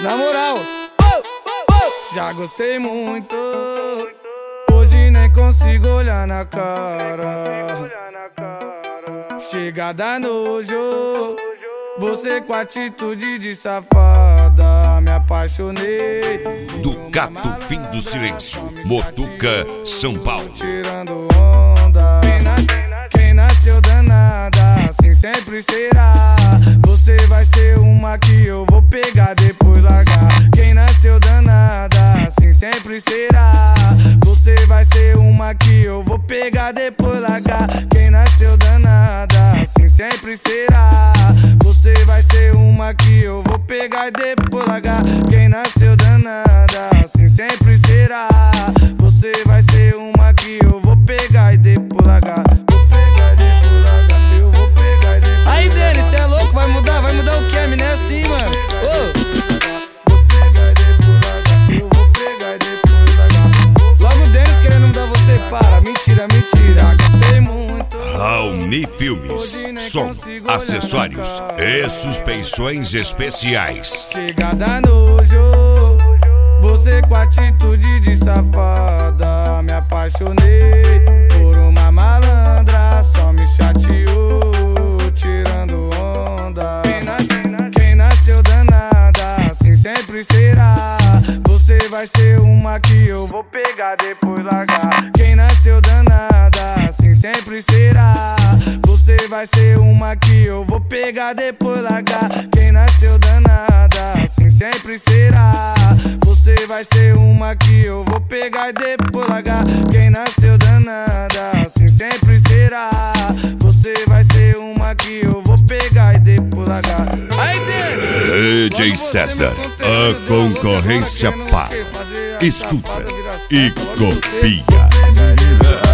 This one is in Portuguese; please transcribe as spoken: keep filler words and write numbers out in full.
Na moral, oh, oh, já gostei muito. Hoje nem consigo olhar na cara. Chega da nojo, você com atitude de safada. Me apaixonei. Ducato Fim do Silêncio, Motuca, São Paulo. Tirando onda. Quem, nas, quem nasceu danada, assim sempre será. Você vai ser uma que eu vou pegar, depois largar. Quem nasceu danada, assim sempre será. Você vai ser uma que eu vou pegar, depois largar. Quem nasceu danada, assim sempre será. Você vai ser uma que eu vou pegar e depois largar. Quem nasceu danada, assim sempre será. Você vai ser uma que eu vou pegar e depois largar. Vou pegar e depois largar. Eu vou pegar e depois largar. Aí, Denis, cê é louco? Vai mudar? Vai mudar o que? A mina é assim, mano. Ô! Vou pegar e depois largar. Eu vou pegar e depois largar. Logo o Denis querendo mudar você, para. Mentira, mentira. Já gostei muito. Raoni Filmes, som, acessórios e suspensões especiais. Chega da nojo, você com atitude de safada. Me apaixonei por uma malandra, só me chateou, tirando onda. Quem, nas, quem nasceu danada, assim sempre será. Você vai ser uma que eu vou pegar, depois largar. Quem nasceu danada, assim sempre será. Você vai ser uma que eu vou pegar, depois largar. Quem nasceu danada, assim sempre será. Você vai ser uma que eu vou pegar e depois largar. Quem nasceu danada, assim sempre será. Você vai ser uma que eu vou pegar e depois largar. Aí, Denis! D J César, a concorrência para. Escuta e copia.